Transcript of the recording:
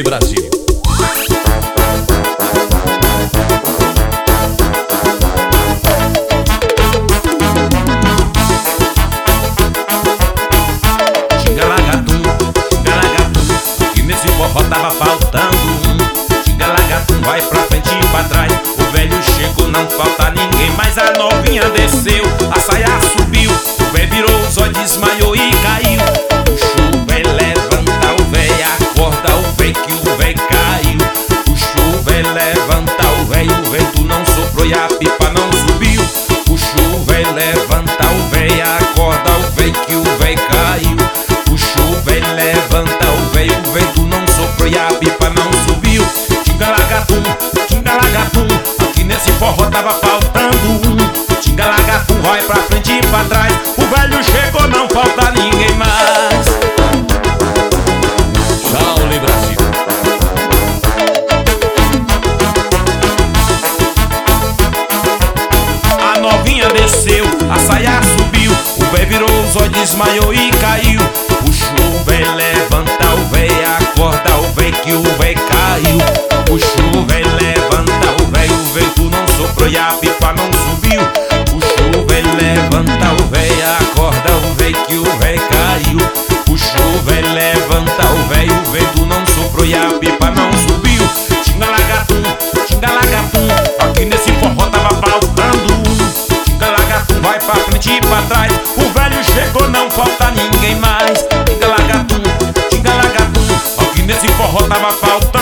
Charlie Brasil. Nesse forró tava faltando um. Xinga-lagatum, vai pra frente e pra trás. O velho chegou, não falta ninguém. Mas a novinha desceu, a saia subiu. O velho virou os olhos, desmaiou e caiu. Puxa o velho, levanta o velho, acorda o velho que o velho caiu. Puxa o velho, levanta o velho tu não soprou e a pipa não subiu. Puxa o velho, levanta o velho, acorda o velho que o velho caiu. Puxa o velho, levanta o velho tu não soprou e a pipa não subiu. Xinga-lagatum, aqui nesse forró tava faltando um. Xinga-lagatum, vai pra frente e pra trás. O velho chegou, não falta ninguém mais. Charlie Brasil. A novinha desceu, a saia subiu. O velho virou os olhos, desmaiou e caiu. Puxa o velho, levanta o velho, acorda o velho que o velho caiu. Puxa o velho, levanta o velho tu não soprou e a pipa não subiu. Puxa o velho, levanta o velho, acorda o velho que o velho caiu. Puxa o velho, levanta o velho tu não soprou e a pipa não subiu. Xinga-lagatum, aqui nesse forró tava faltando um. Xinga-lagatum, vai pra frente e pra trás. O velho chegou, não falta ninguém mais. Xinga-lagatum, aqui nesse forró tava faltando.